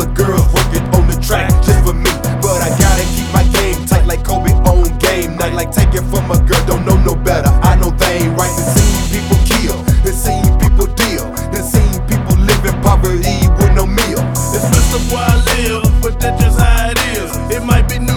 couple of girls working on the track just for me. But I gotta keep my game tight like Kobe on game night. Like take it from a girl, don't know no better. I know they ain't right. They seen people kill, they seen people deal, they seen people live in poverty with no meal. It's messed up where I live, but that's just how it is. It might be